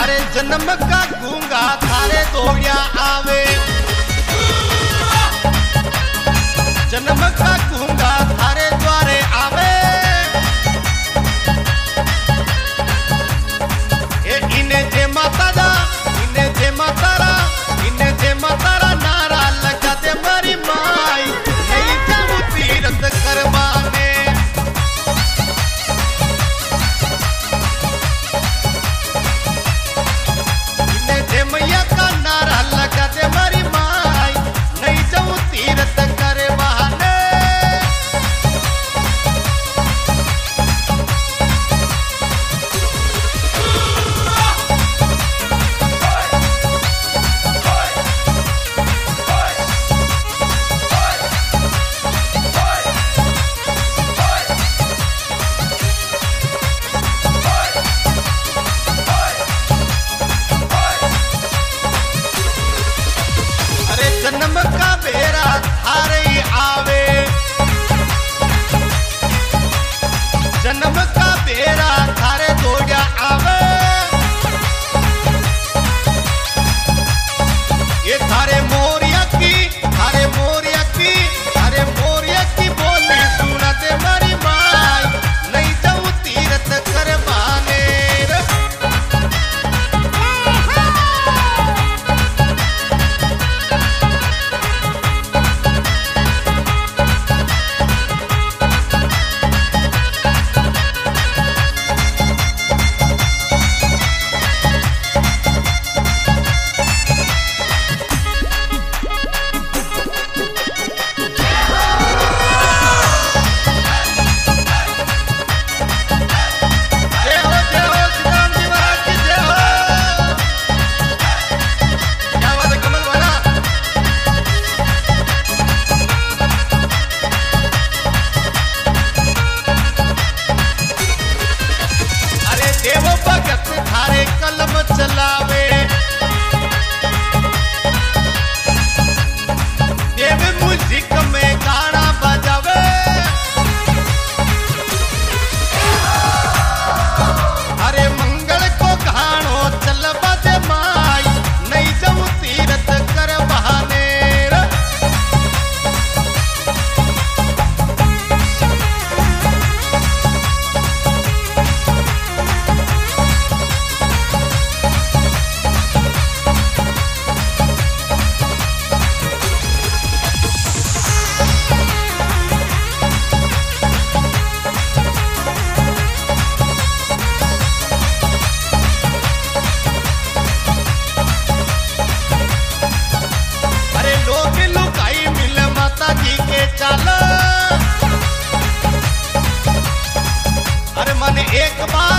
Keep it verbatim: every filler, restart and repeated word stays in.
थारे जन्म का गूंगा थारे दौड़िया आवे, जन्म का गूंगा थारे द्वारे आवे। ए इन्हें जे माता दा, इन्हें जे माता रा, इन्हें जे माता रा नारा लगा दे मारी माई, नहीं जाऊं तीरथ करवाने। इन्हें जे मैया का नारा लगा दे मारी माई, नहीं जाऊं तीरथ करवाने। जन्म का बेरा थारे ही आवे, जन्म का बेरा थारे दौड़िया आवे। ये थारे मोरिया की, थारे मोरिया की, थारे मोरिया की बोली सुना दे मारी माई, नहीं जाऊं तीरथ करवाने। थारे कलम चलावे, देव म्यूजिक में गाना बजावे। अरे मंगल को गानो चलवा दे माई, नहीं जाऊं तीरथ करवाने। चालो अरे मन एक बार